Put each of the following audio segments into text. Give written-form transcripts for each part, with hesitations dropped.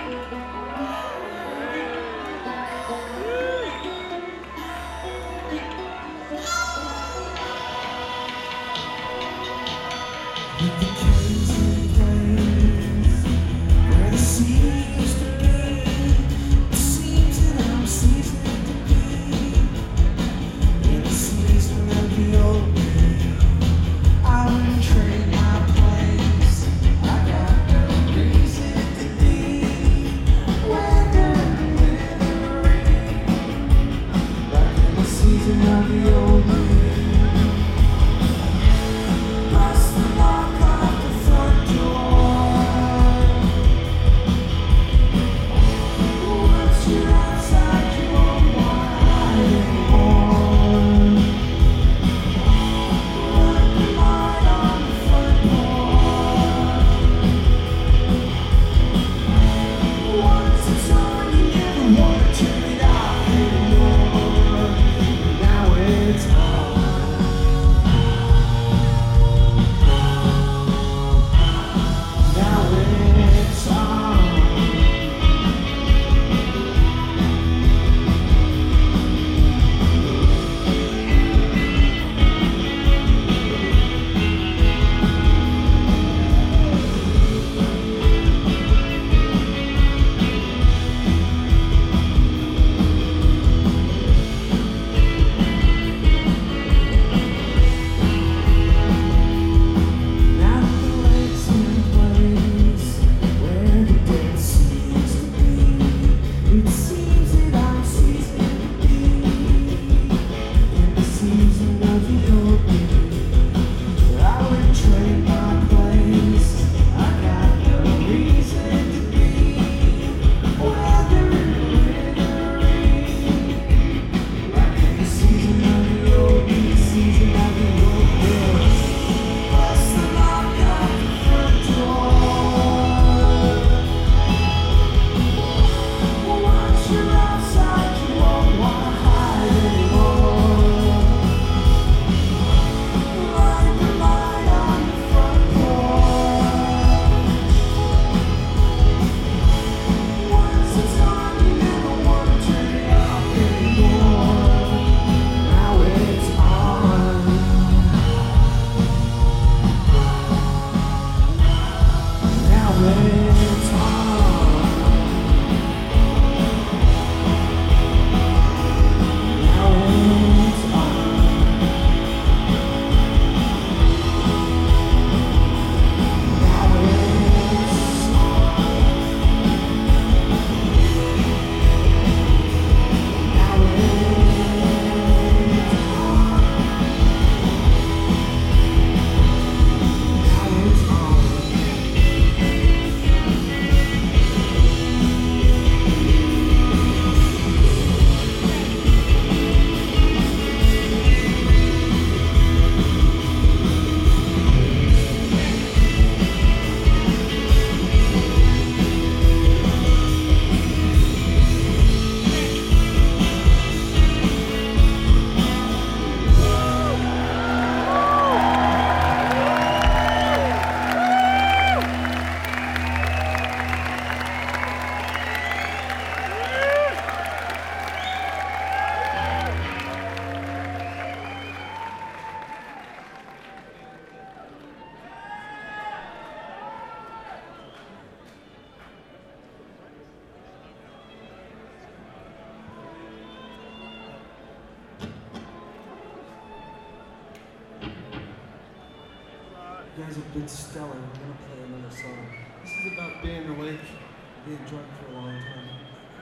You guys have been stellar. We're going to play another song. This is about being awake, being drunk for a long time.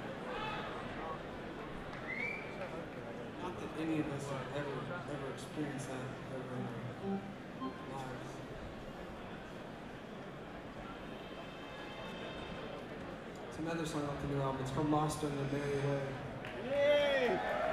Not that any of us have ever experienced that ever in our lives. It's another song off the new album. It's called Lost on the Merry Way. Yay!